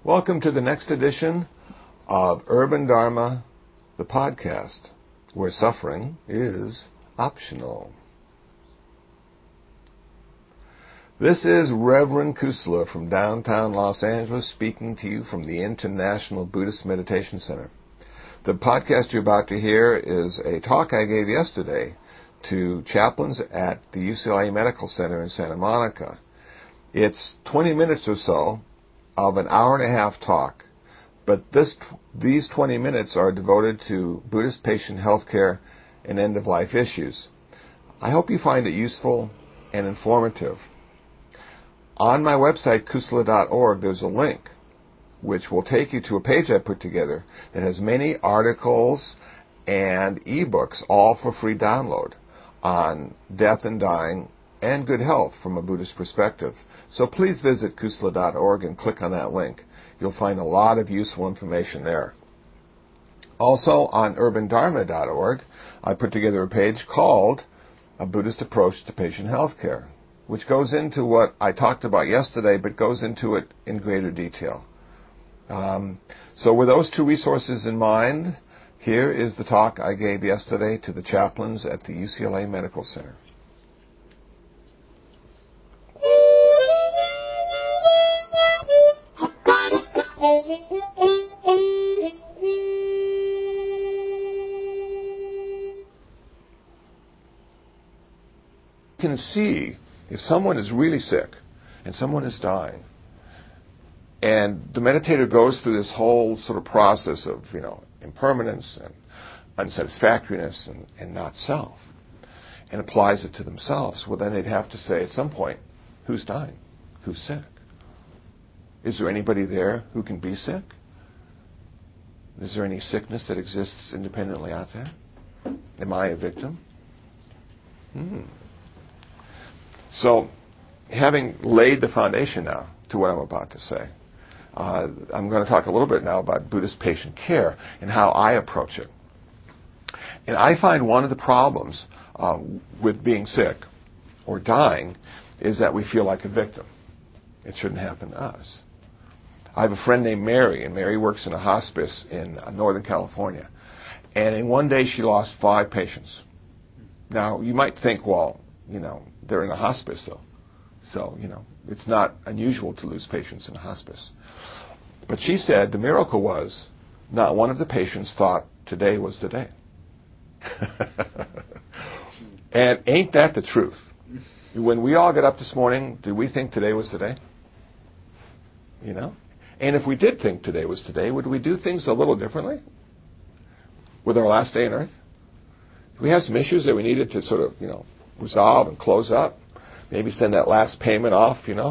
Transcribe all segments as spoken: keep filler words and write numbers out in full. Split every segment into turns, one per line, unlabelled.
Welcome to the next edition of Urban Dharma, the podcast, where suffering is optional. This is Reverend Kusala from downtown Los Angeles speaking to you from the International Buddhist Meditation Center. The podcast you're about to hear is a talk I gave yesterday to chaplains at the U C L A Medical Center in Santa Monica. It's twenty minutes or so of an hour and a half talk, but this, these twenty minutes are devoted to Buddhist patient healthcare and end-of-life issues. I hope you find it useful and informative. On my website, kusala dot org, there's a link which will take you to a page I put together that has many articles and ebooks, all for free download, on death and dying and good health from a Buddhist perspective. So please visit kusala dot org and click on that link. You'll find a lot of useful information there. Also on urban dharma dot org, I put together a page called A Buddhist Approach to Patient Healthcare, which goes into what I talked about yesterday, but goes into it in greater detail. Um, so with those two resources in mind, here is the talk I gave yesterday to the chaplains at the U C L A Medical Center. You can see if someone is really sick and someone is dying, and the meditator goes through this whole sort of process of, you know, impermanence and unsatisfactoriness and, and not self, and applies it to themselves, well, then they'd have to say at some point, who's dying? Who's sick? Is there anybody there who can be sick? Is there any sickness that exists independently out there? Am I a victim? Hmm. So, having laid the foundation now to what I'm about to say, uh, I'm going to talk a little bit now about Buddhist patient care and how I approach it. And I find one of the problems uh, with being sick or dying is that we feel like a victim. It shouldn't happen to us. I have a friend named Mary, and Mary works in a hospice in uh, Northern California. And in one day she lost five patients. Now, you might think, well, you know, they're in a hospice, though. So, you know, it's not unusual to lose patients in a hospice. But she said the miracle was not one of the patients thought today was the day. And ain't that the truth? When we all got up this morning, did we think today was the day? You know? And if we did think today was today, would we do things a little differently with our last day on earth? Do we have some issues that we needed to sort of, you know, resolve and close up? Maybe send that last payment off, you know?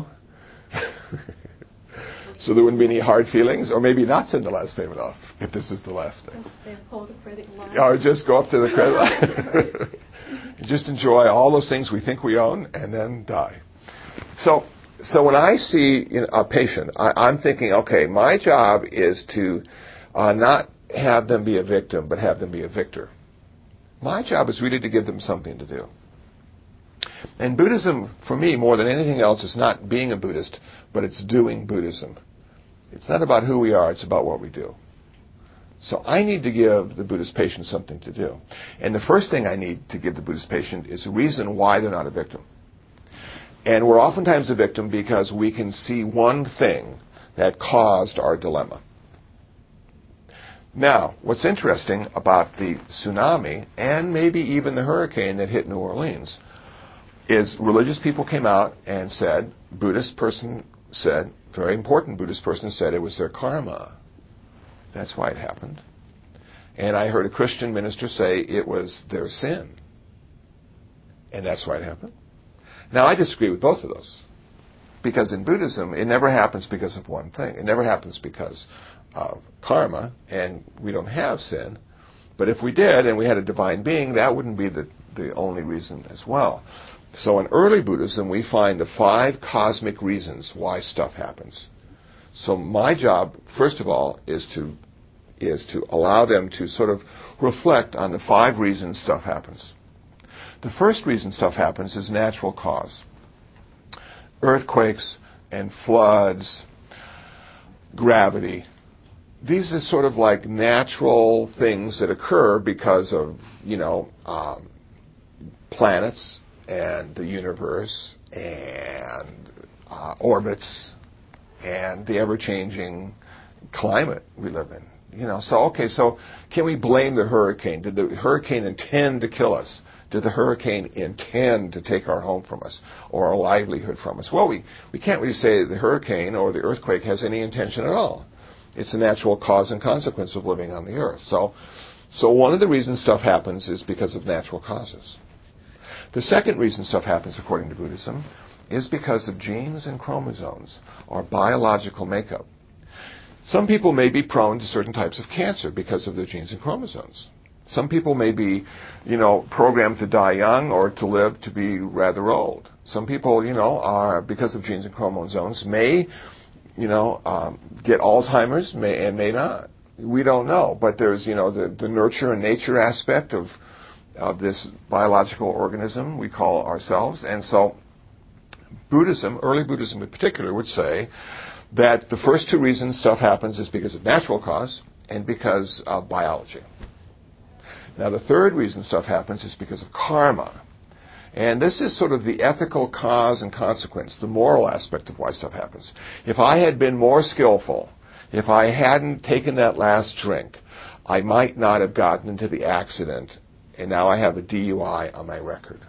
So there wouldn't be any hard feelings, or maybe not send the last payment off if this is the last day.
Hold a credit line.
Or just go up to the credit line. And just enjoy all those things we think we own and then die. So, so when I see, you know, a patient, I, I'm thinking, okay, my job is to uh, not have them be a victim, but have them be a victor. My job is really to give them something to do. And Buddhism, for me, more than anything else, is not being a Buddhist, but it's doing Buddhism. It's not about who we are, it's about what we do. So I need to give the Buddhist patient something to do. And the first thing I need to give the Buddhist patient is a reason why they're not a victim. And we're oftentimes a victim because we can see one thing that caused our dilemma. Now, what's interesting about the tsunami, and maybe even the hurricane that hit New Orleans, is religious people came out and said, Buddhist person said, very important Buddhist person said it was their karma. That's why it happened. And I heard a Christian minister say it was their sin. And that's why it happened. Now, I disagree with both of those. Because in Buddhism, it never happens because of one thing. It never happens because of karma, and we don't have sin. But if we did, and we had a divine being, that wouldn't be the, the only reason as well. So in early Buddhism, we find the five cosmic reasons why stuff happens. So my job, first of all, is to is to allow them to sort of reflect on the five reasons stuff happens. The first reason stuff happens is natural cause. Earthquakes and floods, gravity. These are sort of like natural things that occur because of, you know, um, planets and the universe and uh, orbits and the ever-changing climate we live in. You know, so okay, so can we blame the hurricane? Did the hurricane intend to kill us? Did the hurricane intend to take our home from us or our livelihood from us? Well, we, we can't really say the hurricane or the earthquake has any intention at all. It's a natural cause and consequence of living on the earth. So, so one of the reasons stuff happens is because of natural causes. The second reason stuff happens, according to Buddhism, is because of genes and chromosomes, or biological makeup. Some people may be prone to certain types of cancer because of their genes and chromosomes. Some people may be, you know, programmed to die young or to live to be rather old. Some people, you know, are, because of genes and chromosomes, may, you know, um, get Alzheimer's may, and may not. We don't know. But there's, you know, the, the nurture and nature aspect of, of this biological organism we call ourselves. And so Buddhism, early Buddhism in particular, would say that the first two reasons stuff happens is because of natural cause and because of biology. Now, the third reason stuff happens is because of karma. And this is sort of the ethical cause and consequence, the moral aspect of why stuff happens. If I had been more skillful, if I hadn't taken that last drink, I might not have gotten into the accident, and now I have a D U I on my record.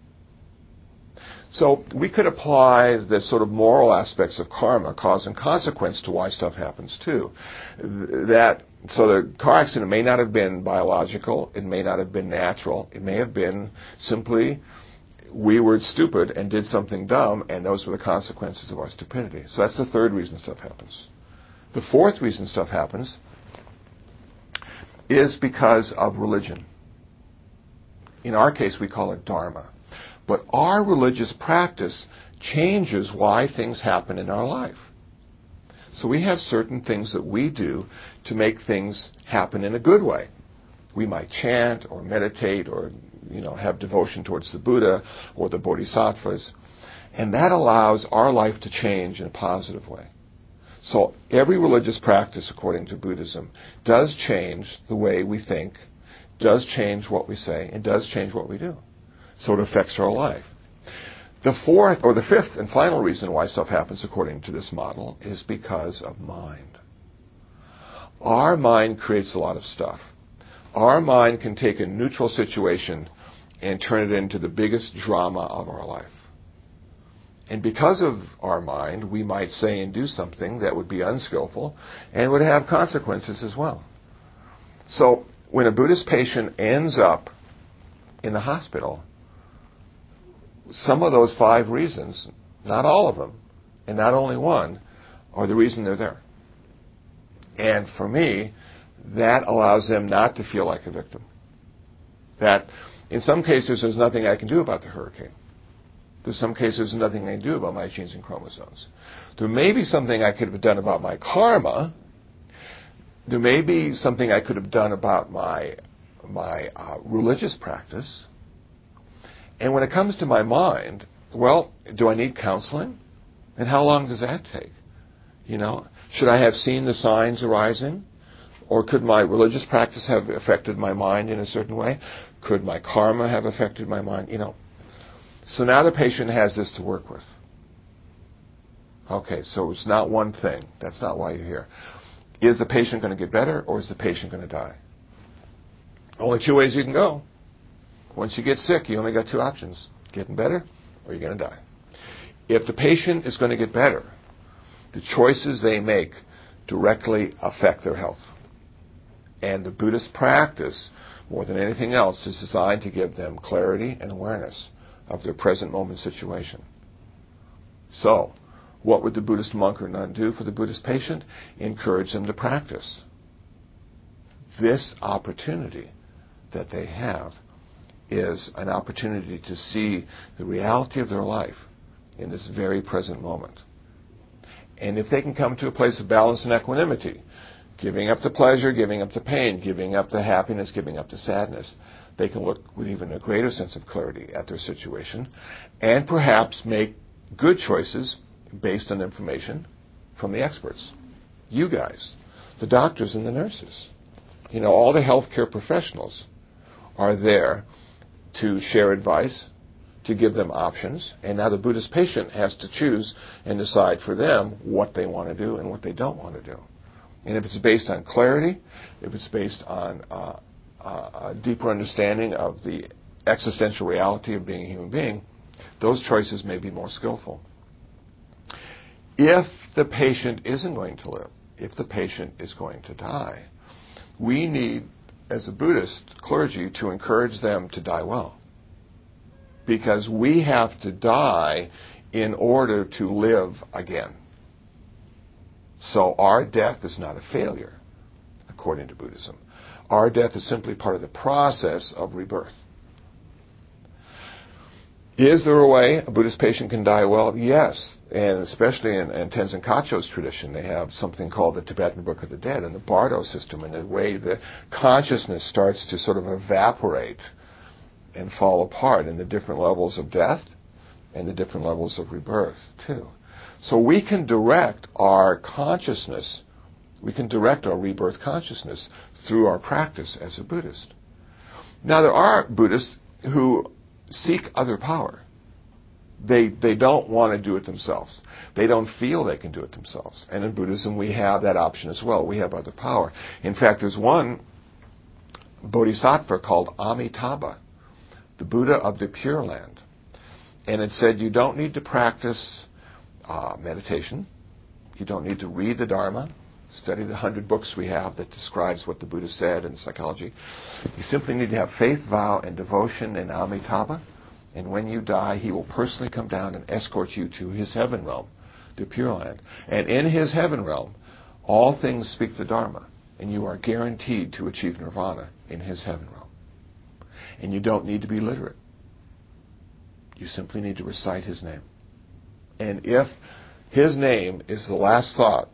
So we could apply the sort of moral aspects of karma, cause and consequence, to why stuff happens too. That so the car accident may not have been biological, it may not have been natural, it may have been simply we were stupid and did something dumb, and those were the consequences of our stupidity. So that's the third reason stuff happens. The fourth reason stuff happens is because of religion. In our case, we call it dharma. But our religious practice changes why things happen in our life. So we have certain things that we do to make things happen in a good way. We might chant or meditate or, you know, have devotion towards the Buddha or the Bodhisattvas. And that allows our life to change in a positive way. So every religious practice, according to Buddhism, does change the way we think, does change what we say, and does change what we do. So it affects our life. The fourth, or the fifth and final reason why stuff happens according to this model is because of mind. Our mind creates a lot of stuff. Our mind can take a neutral situation and turn it into the biggest drama of our life. And because of our mind, we might say and do something that would be unskillful and would have consequences as well. So when a Buddhist patient ends up in the hospital, some of those five reasons, not all of them, and not only one, are the reason they're there. And for me, that allows them not to feel like a victim. That in some cases there's nothing I can do about the hurricane. There's some cases there's nothing I can do about my genes and chromosomes. There may be something I could have done about my karma. There may be something I could have done about my, my uh, religious practice. And when it comes to my mind, well, do I need counseling? And how long does that take? You know, should I have seen the signs arising? Or could my religious practice have affected my mind in a certain way? Could my karma have affected my mind? You know. So now the patient has this to work with. Okay, so it's not one thing. That's not why you're here. Is the patient going to get better, or is the patient going to die? Only two ways you can go. Once you get sick, you only got two options. Getting better, or you're going to die. If the patient is going to get better, the choices they make directly affect their health. And the Buddhist practice, more than anything else, is designed to give them clarity and awareness of their present moment situation. So, what would the Buddhist monk or nun do for the Buddhist patient? Encourage them to practice. This opportunity that they have is an opportunity to see the reality of their life in this very present moment. And if they can come to a place of balance and equanimity, giving up the pleasure, giving up the pain, giving up the happiness, giving up the sadness, they can look with even a greater sense of clarity at their situation and perhaps make good choices based on information from the experts. You guys, the doctors and the nurses. You know, all the healthcare professionals are there to share advice, to give them options, and now the Buddhist patient has to choose and decide for them what they want to do and what they don't want to do. And if it's based on clarity, if it's based on uh, uh, a deeper understanding of the existential reality of being a human being, those choices may be more skillful. If the patient isn't going to live, if the patient is going to die, we need, as a Buddhist clergy, to encourage them to die well. Because we have to die in order to live again. So our death is not a failure, according to Buddhism. Our death is simply part of the process of rebirth. Is there a way a Buddhist patient can die well? Yes. And especially in, in Tenzin Kacho's tradition, they have something called the Tibetan Book of the Dead and the Bardo system, and the way the consciousness starts to sort of evaporate and fall apart in the different levels of death and the different levels of rebirth, too. So we can direct our consciousness, we can direct our rebirth consciousness through our practice as a Buddhist. Now, there are Buddhists who seek other power. They they don't want to do it themselves. They don't feel they can do it themselves. And in Buddhism, we have that option as well. We have other power. In fact, there's one bodhisattva called Amitabha, the Buddha of the Pure Land. And it said you don't need to practice uh, meditation. You don't need to read the Dharma, study the hundred books we have that describes what the Buddha said in psychology. You simply need to have faith, vow, and devotion in Amitabha. And when you die, he will personally come down and escort you to his heaven realm, the Pure Land. And in his heaven realm, all things speak the Dharma. And you are guaranteed to achieve nirvana in his heaven realm. And you don't need to be literate. You simply need to recite his name. And if his name is the last thought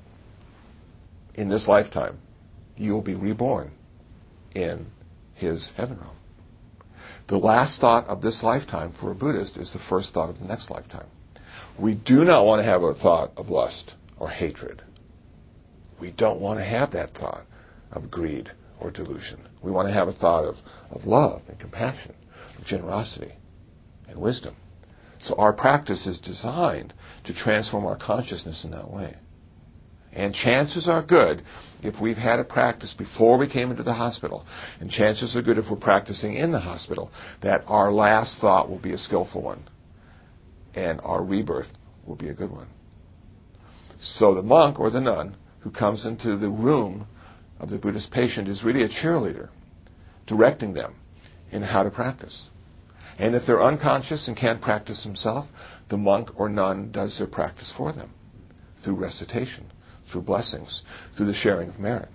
in this lifetime, you'll be reborn in his heaven realm. The last thought of this lifetime for a Buddhist is the first thought of the next lifetime. We do not want to have a thought of lust or hatred. We don't want to have that thought of greed or delusion. We want to have a thought of, of love and compassion, of generosity and wisdom. So our practice is designed to transform our consciousness in that way. And chances are good if we've had a practice before we came into the hospital, and chances are good if we're practicing in the hospital, that our last thought will be a skillful one, and our rebirth will be a good one. So the monk or the nun who comes into the room of the Buddhist patient is really a cheerleader, directing them in how to practice. And if they're unconscious and can't practice themselves, the monk or nun does their practice for them through recitation, through blessings, through the sharing of merit.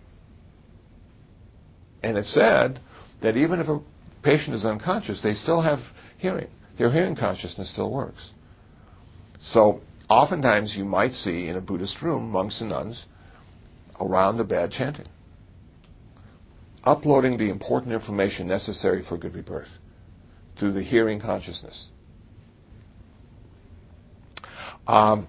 And it's said that even if a patient is unconscious, they still have hearing. Their hearing consciousness still works. So oftentimes you might see in a Buddhist room monks and nuns around the bed chanting, uploading the important information necessary for good rebirth through the hearing consciousness. Um,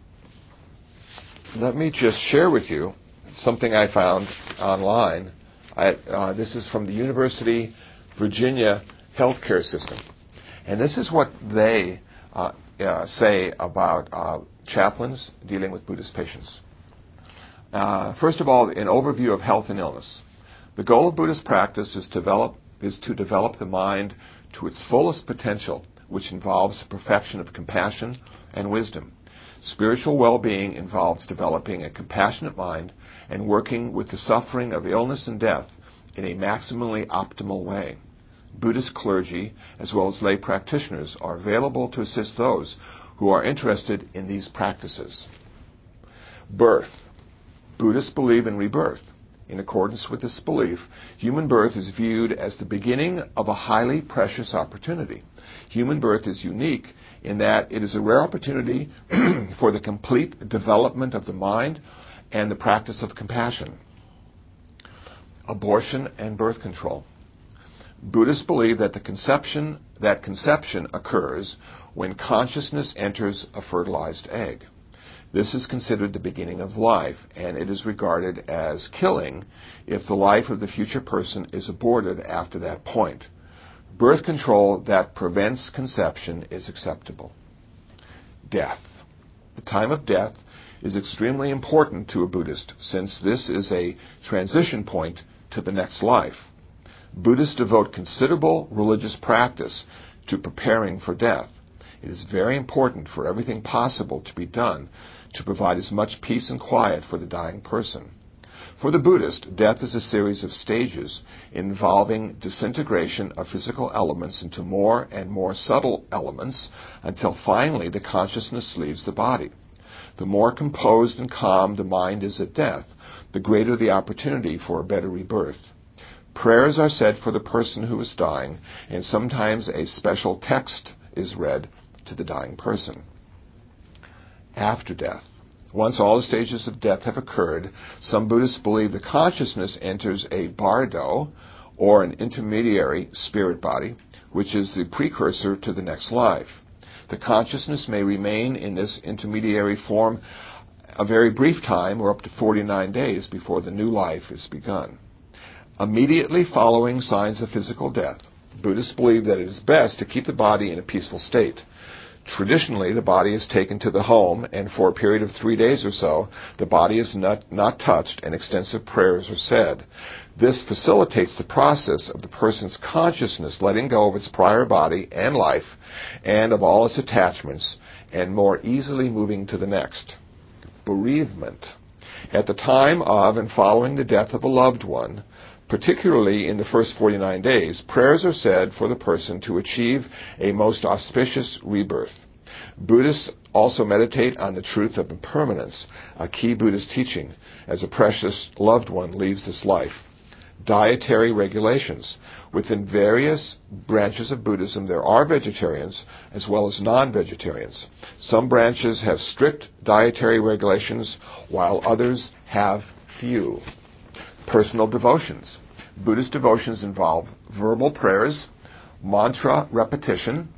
let me just share with you something I found online. I, uh, this is from the University Virginia Healthcare System. And this is what they uh, uh, say about uh, chaplains dealing with Buddhist patients. Uh, first of all, an overview of health and illness. The goal of Buddhist practice is, develop, is to develop the mind to its fullest potential, which involves the perfection of compassion and wisdom. Spiritual well-being involves developing a compassionate mind and working with the suffering of illness and death in a maximally optimal way. Buddhist clergy, as well as lay practitioners, are available to assist those who are interested in these practices. Birth. Buddhists believe in rebirth. In accordance with this belief, human birth is viewed as the beginning of a highly precious opportunity. Human birth is unique in that it is a rare opportunity for the complete development of the mind and the practice of compassion. Abortion and birth control. Buddhists believe that the conception that conception occurs when consciousness enters a fertilized egg. This is considered the beginning of life, and it is regarded as killing if the life of the future person is aborted after that point. Birth control that prevents conception is acceptable. Death. The time of death is extremely important to a Buddhist, since this is a transition point to the next life. Buddhists devote considerable religious practice to preparing for death. It is very important for everything possible to be done to provide as much peace and quiet for the dying person. For the Buddhist, death is a series of stages involving disintegration of physical elements into more and more subtle elements until finally the consciousness leaves the body. The more composed and calm the mind is at death, the greater the opportunity for a better rebirth. Prayers are said for the person who is dying, and sometimes a special text is read to the dying person. After death. Once all the stages of death have occurred, some Buddhists believe the consciousness enters a bardo, or an intermediary spirit body, which is the precursor to the next life. The consciousness may remain in this intermediary form a very brief time, or up to forty-nine days, before the new life is begun. Immediately following signs of physical death, Buddhists believe that it is best to keep the body in a peaceful state. Traditionally, the body is taken to the home, and for a period of three days or so, the body is not, not touched and extensive prayers are said. This facilitates the process of the person's consciousness letting go of its prior body and life and of all its attachments, and more easily moving to the next. Bereavement. At the time of and following the death of a loved one, particularly in the first forty-nine days, prayers are said for the person to achieve a most auspicious rebirth. Buddhists also meditate on the truth of impermanence, a key Buddhist teaching, as a precious loved one leaves this life. Dietary regulations. Within various branches of Buddhism, there are vegetarians as well as non-vegetarians. Some branches have strict dietary regulations, while others have few. Personal devotions. Buddhist devotions involve verbal prayers, mantra repetition,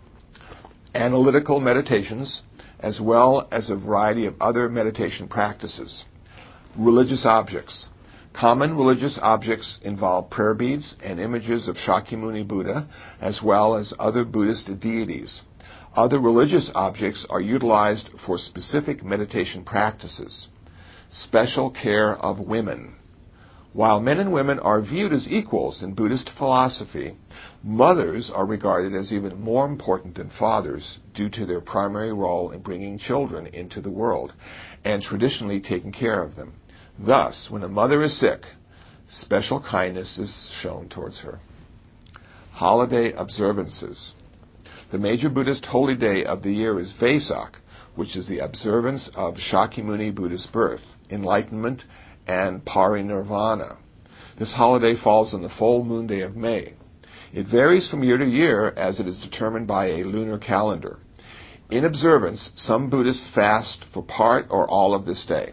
analytical meditations, as well as a variety of other meditation practices. Religious objects. Common religious objects involve prayer beads and images of Shakyamuni Buddha, as well as other Buddhist deities. Other religious objects are utilized for specific meditation practices. Special care of women. While men and women are viewed as equals in Buddhist philosophy, mothers are regarded as even more important than fathers due to their primary role in bringing children into the world and traditionally taking care of them. Thus, when a mother is sick, special kindness is shown towards her. Holiday observances. The major Buddhist holy day of the year is Vesak, which is the observance of Shakyamuni Buddha's birth, enlightenment, and parinirvana. This holiday falls on the full moon day of May. It varies from year to year as it is determined by a lunar calendar. In observance, some Buddhists fast for part or all of this day.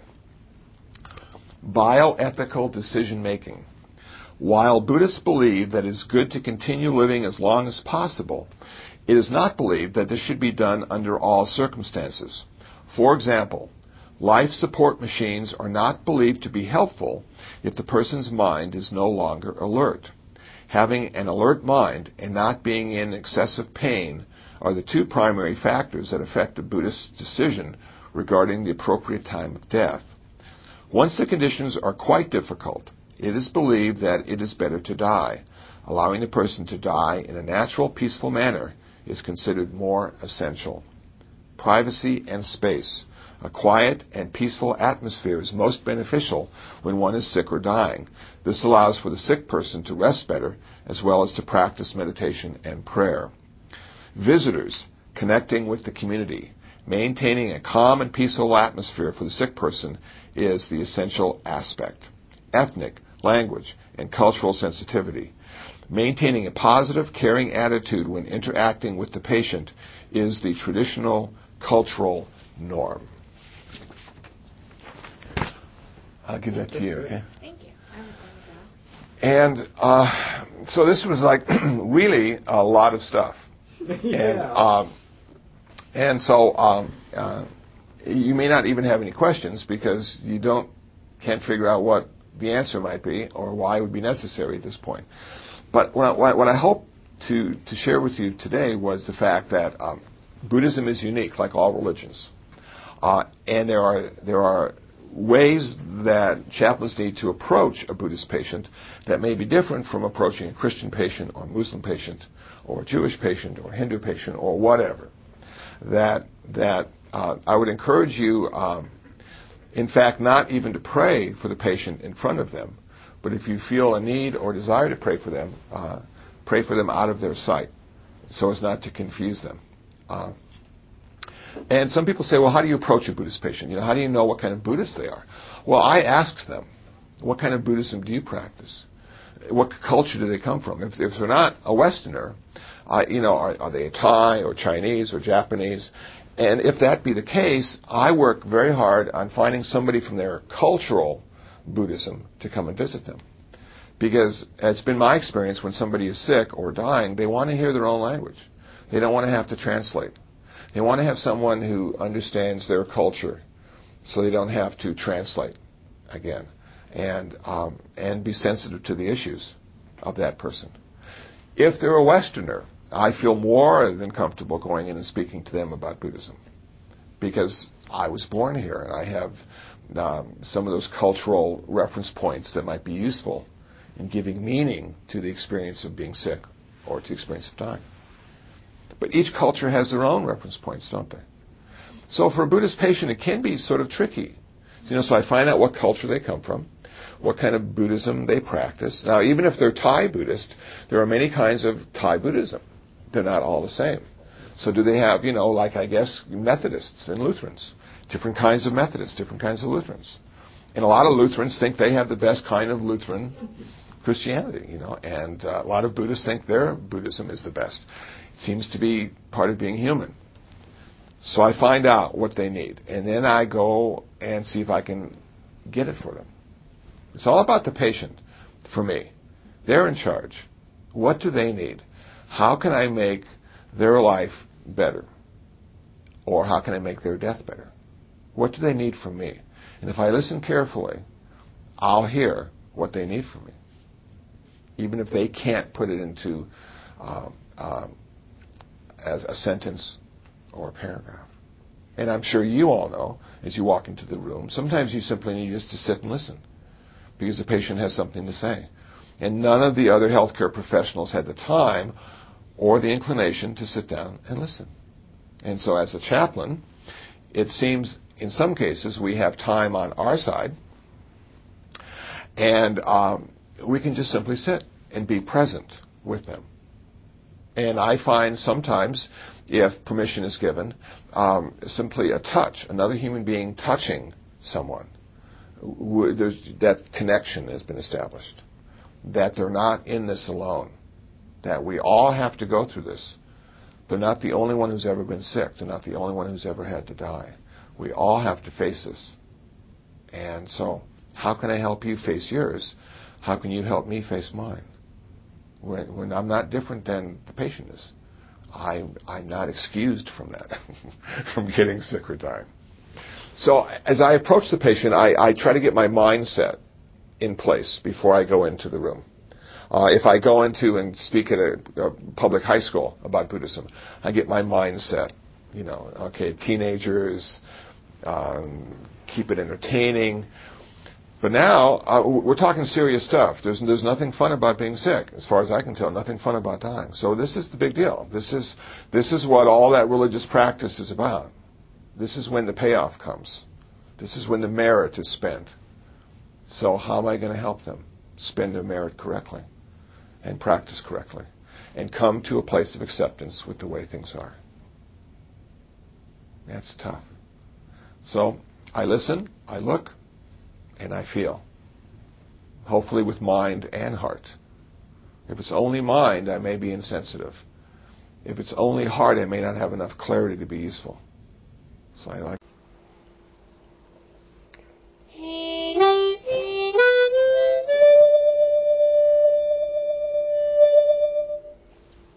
Bioethical decision-making. While Buddhists believe that it is good to continue living as long as possible, it is not believed that this should be done under all circumstances. For example, life support machines are not believed to be helpful if the person's mind is no longer alert. Having an alert mind and not being in excessive pain are the two primary factors that affect a Buddhist decision regarding the appropriate time of death. Once the conditions are quite difficult, it is believed that it is better to die. Allowing the person to die in a natural, peaceful manner is considered more essential. Privacy and space. A quiet and peaceful atmosphere is most beneficial when one is sick or dying. This allows for the sick person to rest better, as well as to practice meditation and prayer. Visitors, connecting with the community. Maintaining a calm and peaceful atmosphere for the sick person is the essential aspect. Ethnic, language, and cultural sensitivity. Maintaining a positive, caring attitude when interacting with the patient is the traditional cultural norm. I'll give that to you, okay?
Thank you.
And uh, so this was like really a lot of stuff.
Yeah.
And um, and so um, uh, you may not even have any questions because you don't can't figure out what the answer might be or why it would be necessary at this point. But what I, what I hope to, to share with you today was the fact that um, Buddhism is unique, like all religions. Uh, and there are there are ways that chaplains need to approach a Buddhist patient that may be different from approaching a Christian patient or a Muslim patient or a Jewish patient or a Hindu patient or whatever. That that uh, I would encourage you, um, in fact, not even to pray for the patient in front of them, but if you feel a need or desire to pray for them, uh, pray for them out of their sight so as not to confuse them. Uh, And some people say, well, how do you approach a Buddhist patient? You know, how do you know what kind of Buddhist they are? Well, I ask them, what kind of Buddhism do you practice? What culture do they come from? If, if they're not a Westerner, uh, you know, are, are they Thai or Chinese or Japanese? And if that be the case, I work very hard on finding somebody from their cultural Buddhism to come and visit them. Because it's been my experience when somebody is sick or dying, they want to hear their own language. They don't want to have to translate. They want to have someone who understands their culture so they don't have to translate again and um, and be sensitive to the issues of that person. If they're a Westerner, I feel more than comfortable going in and speaking to them about Buddhism because I was born here and I have um, some of those cultural reference points that might be useful in giving meaning to the experience of being sick or to the experience of dying. But each culture has their own reference points, don't they? So for a Buddhist patient, it can be sort of tricky. You know, so I find out what culture they come from, what kind of Buddhism they practice. Now, even if they're Thai Buddhist, there are many kinds of Thai Buddhism. They're not all the same. So do they have, you know, like I guess Methodists and Lutherans, different kinds of Methodists, different kinds of Lutherans. And a lot of Lutherans think they have the best kind of Lutheran Christianity, you know, and uh, a lot of Buddhists think their Buddhism is the best. It seems to be part of being human. So I find out what they need, and then I go and see if I can get it for them. It's all about the patient for me. They're in charge. What do they need? How can I make their life better? Or how can I make their death better? What do they need from me? And if I listen carefully, I'll hear what they need from me, even if they can't put it into uh, uh, as a sentence or a paragraph. And I'm sure you all know, as you walk into the room, sometimes you simply need just to sit and listen because the patient has something to say. And none of the other healthcare professionals had the time or the inclination to sit down and listen. And so as a chaplain, it seems in some cases we have time on our side, and um, we can just simply sit and be present with them. And I find sometimes, if permission is given, um, simply a touch, another human being touching someone, w- that connection has been established, that they're not in this alone, that we all have to go through this. They're not the only one who's ever been sick. They're not the only one who's ever had to die. We all have to face this. And so, how can I help you face yours? How can you help me face mine? When, when I'm not different than the patient is. I, I'm not excused from that, from getting sick or dying. So as I approach the patient, I, I try to get my mindset in place before I go into the room. Uh, if I go into and speak at a, a public high school about Buddhism, I get my mindset. You know, okay, teenagers, um, keep it entertaining. But now, uh, we're talking serious stuff. There's, there's nothing fun about being sick, as far as I can tell. Nothing fun about dying. So this is the big deal. This is, this is what all that religious practice is about. This is when the payoff comes. This is when the merit is spent. So how am I going to help them spend their merit correctly and practice correctly and come to a place of acceptance with the way things are? That's tough. So I listen, I look, and I feel, hopefully with mind and heart. If it's only mind, I may be insensitive. If it's only heart, I may not have enough clarity to be useful. So I like.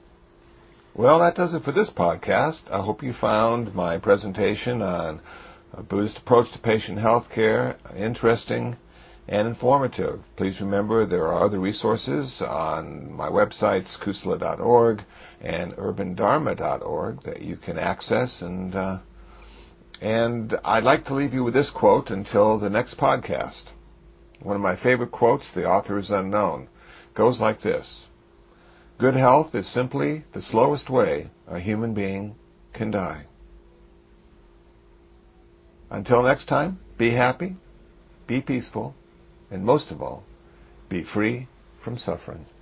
Well, that does it for this podcast. I hope you found my presentation on a Buddhist approach to patient health care, interesting and informative. Please remember there are other resources on my websites, kusala dot org and urban dharma dot org, that you can access. And uh, and I'd like to leave you with this quote until the next podcast. One of my favorite quotes, the author is unknown, goes like this: good health is simply the slowest way a human being can die. Until next time, be happy, be peaceful, and most of all, be free from suffering.